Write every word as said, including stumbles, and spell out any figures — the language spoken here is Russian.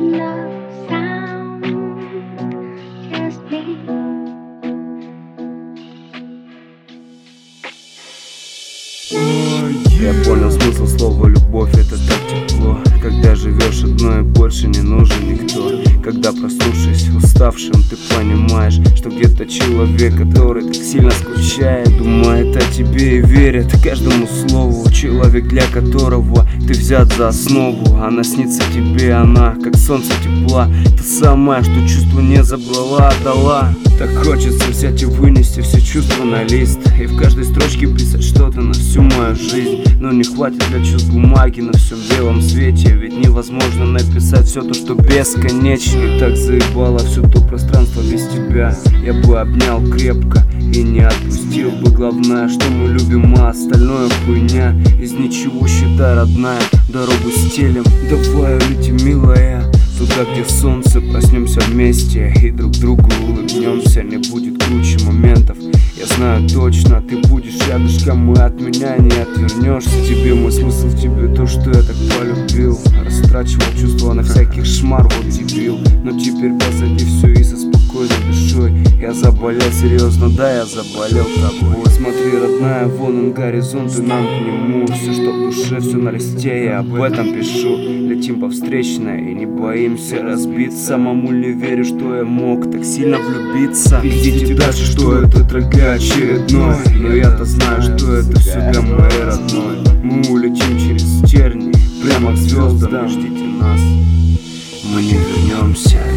no sound, just me. Я понял смысл слова любовь, это так тепло. Когда живешь одной, больше не нужен никто. Когда, проснувшись уставшим, ты понимаешь, что где-то человек, который так сильно скучает, думает о тебе и верит каждому слову. Человек, для которого ты взят за основу. Она снится тебе, она как солнце тепла. Та самая, что чувство не забрала, отдала. Так хочется взять и вынести все чувства на лист, и в каждой строчке писать что-то на всю мою жизнь. Но не хватит для чувств бумаги на всем белом свете, ведь невозможно написать все то, что бесконечно. И так заебало все то пространство без тебя. Я бы обнял крепко и не отпустил бы. Главное, что мы любим, а остальное хуйня. Из ничего, считай, родная, дорогу стелем. Давай улетим, милая, туда, где солнце, проснемся вместе и друг другу улыбнемся. Не будет круче моментов, я знаю точно. Ты будешь рядышком и от меня не отвернешься. Тебе мой смысл, в тебе то, что я так полюбил. Растрачивал чувства на всяких шмар, вот дебил. Но теперь позади все и со спокойной душой. Я заболел, серьезно, да, я заболел тобой. Смотри, родная, вон он горизонт, и нам к нему. Все, что в душе, все на листе, я об этом пишу. Летим по встречной и не боимся разбиться. Самому не верю, что я мог так сильно влюбиться. Идите дальше, что это трек очередной. Но я-то знаю, что это все для моей родной. Мы улетим через тернии прямо к звездам, ждите нас. Мы не вернемся.